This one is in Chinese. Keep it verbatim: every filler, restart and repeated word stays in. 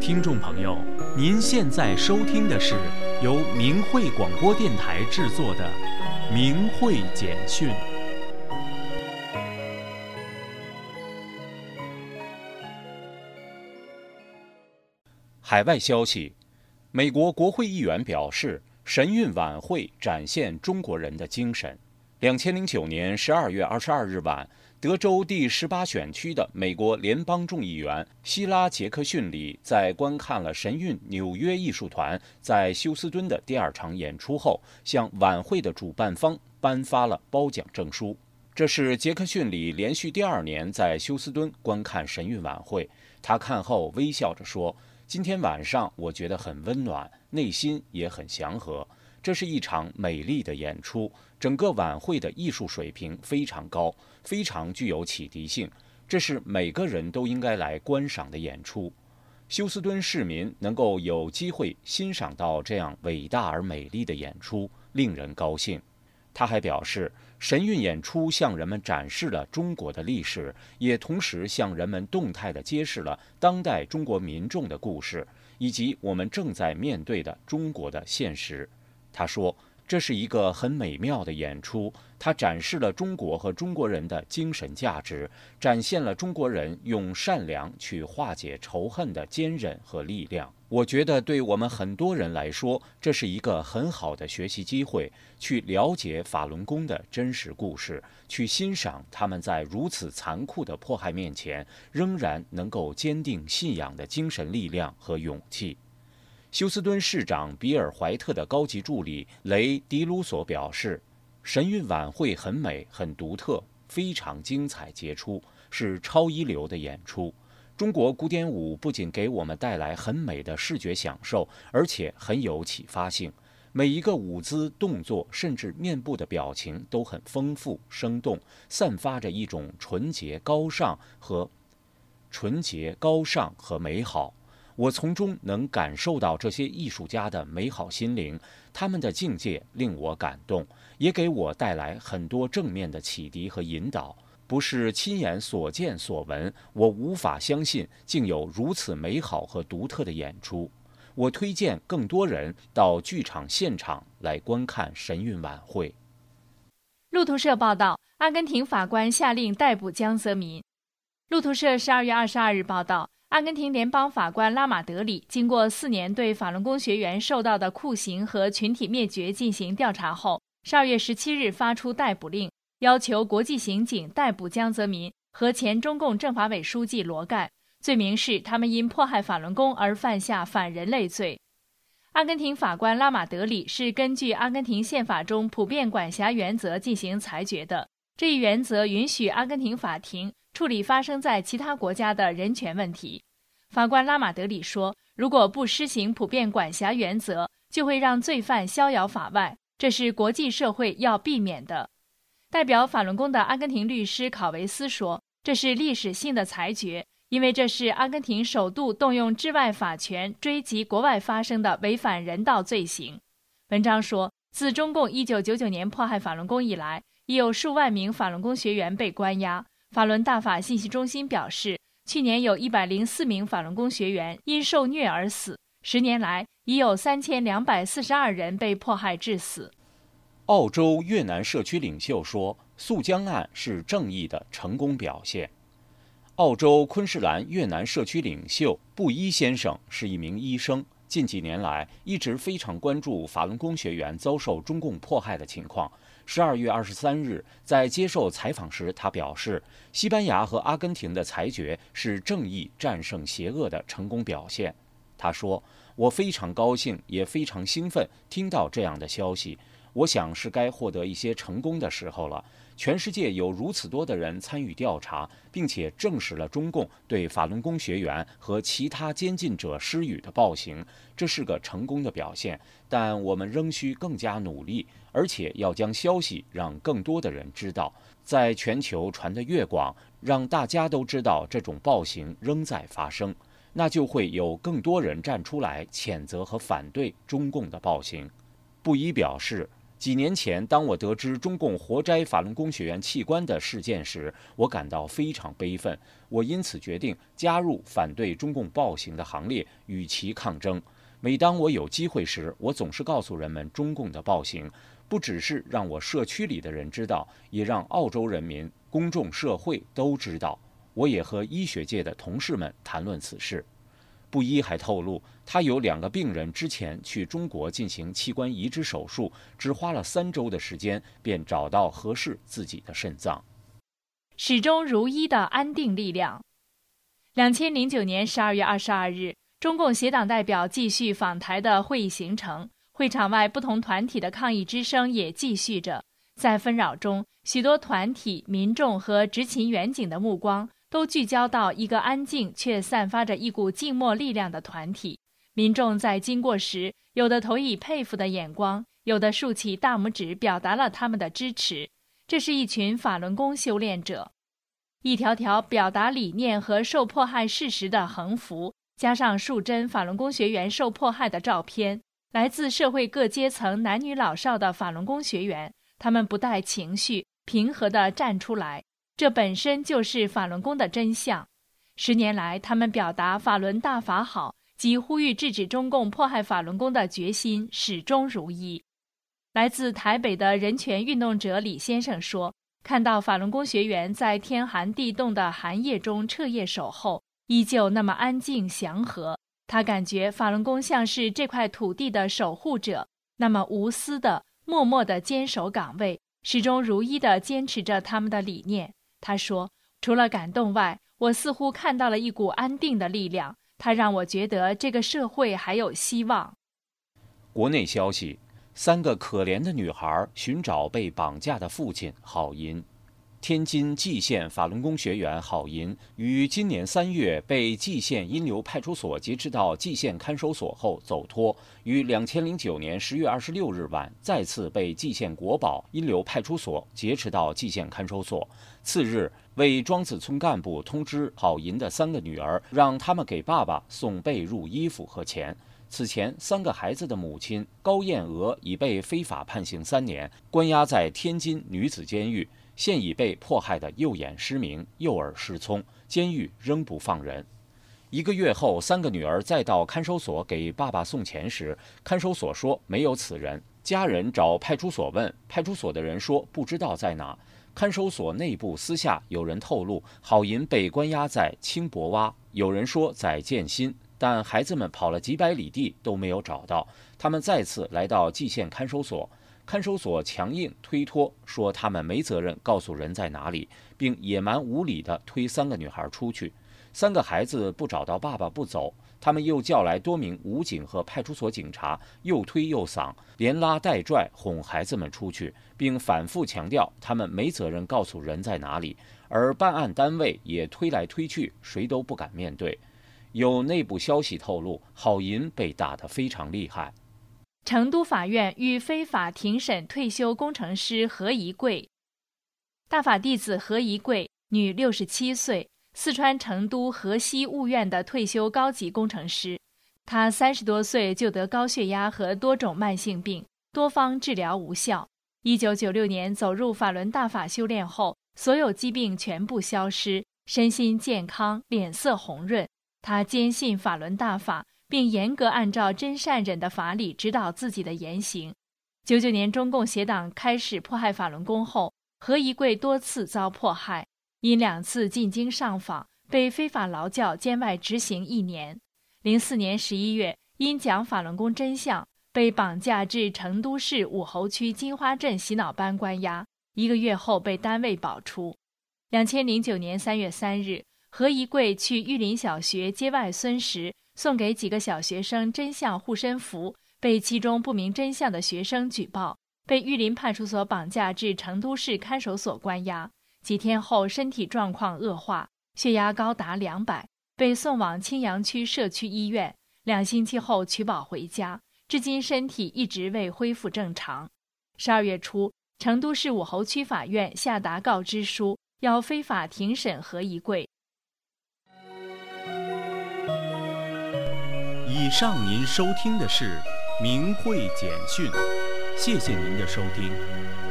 听众朋友，您现在收听的是由明慧广播电台制作的《明慧简讯》。海外消息，美国国会议员表示，神韵晚会展现中国人的精神。两千零九年十二月二十二日晚，德州第十八选区的美国联邦众议员希拉·杰克逊里在观看了神韵纽约艺术团在休斯敦的第二场演出后，向晚会的主办方颁发了褒奖证书。这是杰克逊里连续第二年在休斯敦观看神韵晚会。他看后微笑着说：“今天晚上我觉得很温暖，内心也很祥和。这是一场美丽的演出，整个晚会的艺术水平非常高，非常具有启迪性。这是每个人都应该来观赏的演出。休斯敦市民能够有机会欣赏到这样伟大而美丽的演出，令人高兴。”他还表示，神韵演出向人们展示了中国的历史，也同时向人们动态地揭示了当代中国民众的故事，以及我们正在面对的中国的现实。他说，这是一个很美妙的演出，它展示了中国和中国人的精神价值，展现了中国人用善良去化解仇恨的坚韧和力量。我觉得对我们很多人来说，这是一个很好的学习机会，去了解法轮功的真实故事，去欣赏他们在如此残酷的迫害面前，仍然能够坚定信仰的精神力量和勇气。休斯敦市长比尔·怀特的高级助理雷·迪鲁索表示，神韵晚会很美、很独特，非常精彩杰出，是超一流的演出。中国古典舞不仅给我们带来很美的视觉享受，而且很有启发性。每一个舞姿、动作，甚至面部的表情都很丰富、生动，散发着一种纯洁、高尚和纯洁、高尚和美好。我从中能感受到这些艺术家的美好心灵，他们的境界令我感动，也给我带来很多正面的启迪和引导。不是亲眼所见所闻，我无法相信竟有如此美好和独特的演出。我推荐更多人到剧场现场来观看神韵晚会。 路透社报道，阿根廷法官下令逮捕江泽民。路透社十二月二十二日报道，阿根廷联邦法官拉马德里经过四年对法轮功学员受到的酷刑和群体灭绝进行调查后，十二月十七日发出逮捕令，要求国际刑警逮捕江泽民和前中共政法委书记罗盖，罪名是他们因迫害法轮功而犯下反人类罪。阿根廷法官拉马德里是根据阿根廷宪法中普遍管辖原则进行裁决的，这一原则允许阿根廷法庭处理发生在其他国家的人权问题。法官拉马德里说，如果不施行普遍管辖原则，就会让罪犯逍遥法外，这是国际社会要避免的。代表法轮功的阿根廷律师考维斯说，这是历史性的裁决，因为这是阿根廷首度动用治外法权追击国外发生的违反人道罪行。文章说，自中共一九九九年迫害法轮功以来，已有数万名法轮功学员被关押。法轮大法信息中心表示，去年有一百零四名法轮功学员因受虐而死，十年来已有三千两百四十二人被迫害致死。 澳洲越南社区领袖说，肃江案是正义的成功表现。澳洲昆士兰越南社区领袖布伊先生是一名医生，近几年来一直非常关注法轮功学员遭受中共迫害的情况。十二月二十三日，在接受采访时，他表示，西班牙和阿根廷的裁决是正义战胜邪恶的成功表现。他说，我非常高兴，也非常兴奋听到这样的消息。我想是该获得一些成功的时候了。全世界有如此多的人参与调查，并且证实了中共对法轮功学员和其他监禁者施予的暴行，这是个成功的表现。但我们仍需更加努力，而且要将消息让更多的人知道，在全球传得越广，让大家都知道这种暴行仍在发生，那就会有更多人站出来谴责和反对中共的暴行。布伊表示， 几年前，当我得知中共活摘法轮功学员器官的事件时，我感到非常悲愤。我因此决定加入反对中共暴行的行列，与其抗争。每当我有机会时，我总是告诉人们，中共的暴行不只是让我社区里的人知道，也让澳洲人民、公众社会都知道。我也和医学界的同事们谈论此事。布伊还透露，他有两个病人之前去中国进行器官移植手术，只花了三周的时间便找到合适自己的肾脏。 始终如一的安定力量。两千零九年十二月二十二日，中共协党代表继续访台的会议行程，会场外不同团体的抗议之声也继续着。在纷扰中，许多团体、民众和执勤远景的目光都聚焦到一个安静却散发着一股静默力量的团体。民众在经过时，有的投以佩服的眼光，有的竖起大拇指表达了他们的支持。这是一群法轮功修炼者。一条条表达理念和受迫害事实的横幅，加上数帧法轮功学员受迫害的照片，来自社会各阶层男女老少的法轮功学员，他们不带情绪，平和地站出来，这本身就是法轮功的真相。十年来，他们表达法轮大法好及呼吁制止中共迫害法轮功的决心始终如一。来自台北的人权运动者李先生说，看到法轮功学员在天寒地冻的寒夜中彻夜守候，依旧那么安静祥和，他感觉法轮功像是这块土地的守护者，那么无私的默默地坚守岗位，始终如一地坚持着他们的理念。他说，除了感动外，我似乎看到了一股安定的力量，它让我觉得这个社会还有希望。 国内消息，三个可怜的女孩寻找被绑架的父亲郝银。天津蓟县法轮功学员郝银于今年三月被蓟县阴流派出所劫持到蓟县看守所后走脱，于两千零九年十月二十六日晚再次被蓟县国保阴流派出所劫持到蓟县看守所。次日，为庄子村干部通知郝银的三个女儿，让他们给爸爸送被褥、衣服和钱。此前，三个孩子的母亲高艳娥已被非法判刑三年，关押在天津女子监狱。现已被迫害的右眼失明、右耳失聪，监狱仍不放人。一个月后，三个女儿再到看守所给爸爸送钱时，看守所说没有此人。家人找派出所问，派出所的人说不知道在哪。看守所内部私下有人透露，郝银被关押在青柏洼，有人说在建新，但孩子们跑了几百里地都没有找到。他们再次来到蓟县看守所。看守所强硬推脱，说他们没责任告诉人在哪里，并野蛮无理地推三个女孩出去。三个孩子不找到爸爸不走，他们又叫来多名武警和派出所警察，又推又搡，连拉带拽哄孩子们出去，并反复强调他们没责任告诉人在哪里，而办案单位也推来推去，谁都不敢面对。有内部消息透露，郝银被打得非常厉害。 成都法院欲非法庭审退休工程师何宜贵。大法弟子何宜贵，女，六十七岁，四川成都河西务院的退休高级工程师。她三十多岁就得高血压和多种慢性病，多方治疗无效。一九九六年走入法轮大法修炼后，所有疾病全部消失，身心健康，脸色红润。她坚信法轮大法，并严格按照真善忍的法理指导自己的言行。九九年中共协党开始迫害法轮功后，何宜贵多次遭迫害，因两次进京上访，被非法劳教监外执行一年。零四年十一月，因讲法轮功真相，被绑架至成都市武侯区金花镇洗脑班关押，一个月后被单位保出。两千零九年三月三日，何宜贵去玉林小学接外孙时，送给几个小学生真相护身符，被其中不明真相的学生举报，被玉林派出所绑架至成都市看守所关押。几天后，身体状况恶化，血压高达两百，被送往青羊区社区医院。两星期后取保回家，至今身体一直未恢复正常。十二月初，成都市武侯区法院下达告知书，要非法庭审何宜贵。 以上您收听的是明慧简讯。 谢谢您的收听。